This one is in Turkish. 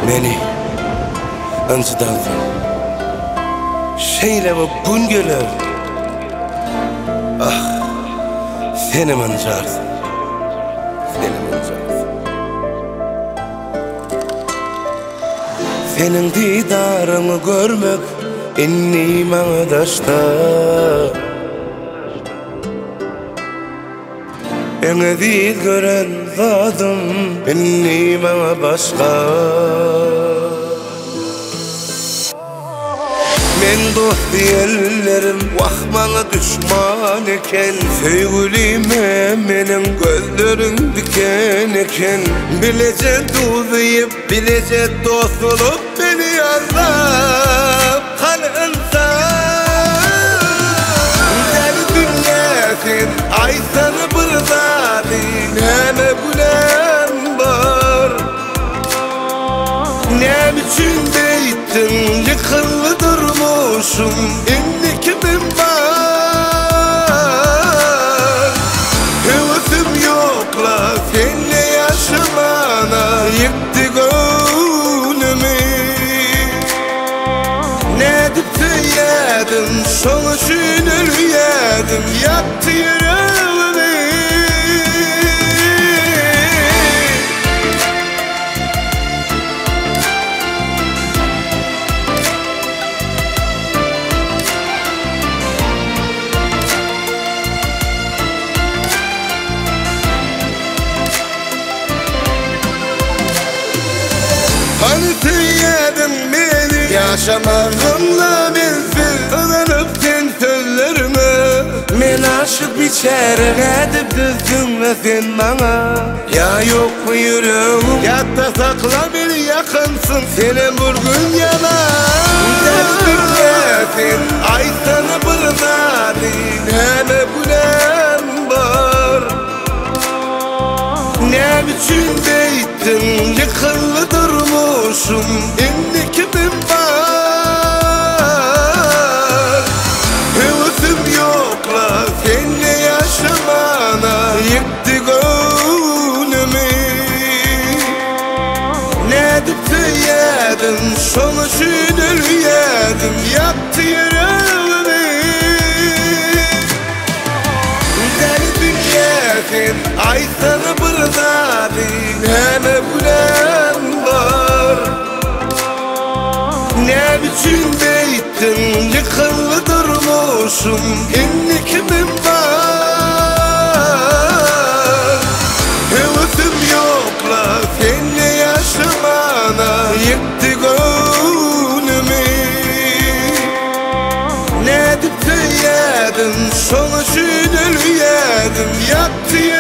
Meni ançıdan şeyle bu gün gelir. Ah, seni mancarsın, seni mancarsın. Senin didarını görmek inni mağdaşta. Ene değil gören zadım inni bana başka. Men dost diyellerim vah bana düşman eken, sevgilime menin gözlerin diken eken. Bilece duzayıp bilece dost olup beni yazlap kalınsa. Deli dünyasin ay sana bırzadin heme gülen var. Ne biçim deytin yıkılı durmuşum inni kimim var. Hıvısım yokla seninle yaşamana yıktı gönlümü. Ne dip söyledim şonu şünür yedim yaktı yüreğimi. Hani söyledin beni yaşamadımla bensiz, ınanıp sen sözlerime. Men aşık biçare edip düzdün ve sen bana. Ya yok mu yüreğim ya da sakla beni yakınsın, senin vurgun yalan. Derdinle sen ay sana bırzadin heme gülen var. Ne biçim deytin yıkılı durmuşum inni kimim var. Hıvısım yokla seninle yaşamana yıktı gönlümü. Ne dip söyledim şonu şünür yedim yaktı yüreğimi. Deli dünyasin ay sana bırzadin heme gülen var. Ne biçim deytin yıkılı durmuşum inni kimim var. Hıvısım yokla seninle yaşamana yıktı gönlümü. Ne dip söyledim şonu şünür yedim yaktı